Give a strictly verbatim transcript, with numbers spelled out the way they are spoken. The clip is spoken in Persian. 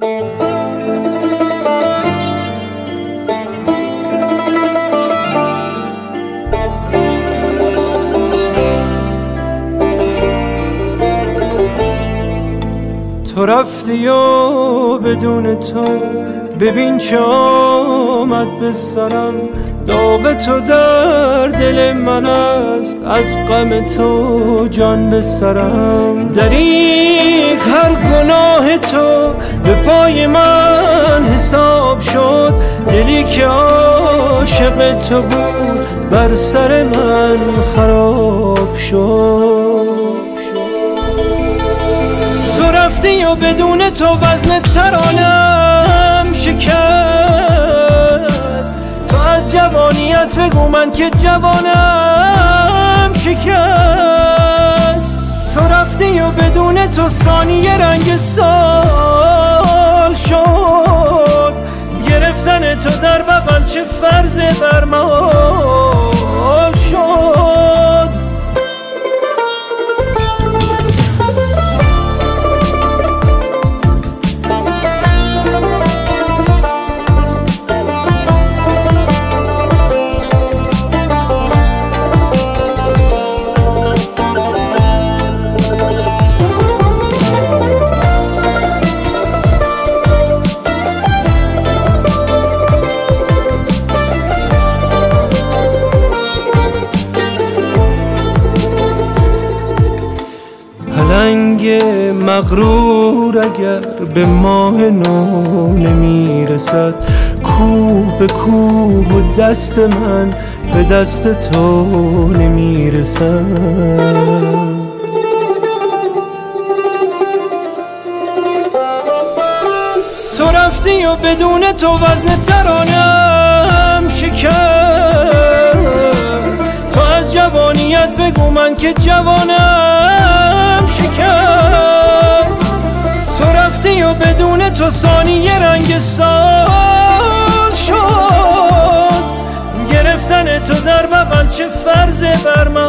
تو رفتی و بدون تو ببین چه آمد به سرم. داغ تو در دل من است، از غم تو جان به سرم. دریغ هر گناه تو به پای من حساب شد. دلی که عاشق تو بود بر سر من خراب شد. تو رفتی و بدون تو وزن ترانم شکست. تو از جوانیت بگو من که جوانم شکست. تو رفتی و بدون تو ثانیه رنگ سال شد. گرفتن تو در بغل چه فرض برمال شد. پلنگ مغرور اگر به ماه نو نمیرسد، کوه به کوه و دست من به دست تو نمیرسد. تو رفتی و بدون تو وزن ترانم شکست. تو از جوانیت بگو من که جوانم شکست. تو رفتی و بدون تو ثانیه رنگ سال شد. گرفتن تو در بغل چه فرض بر من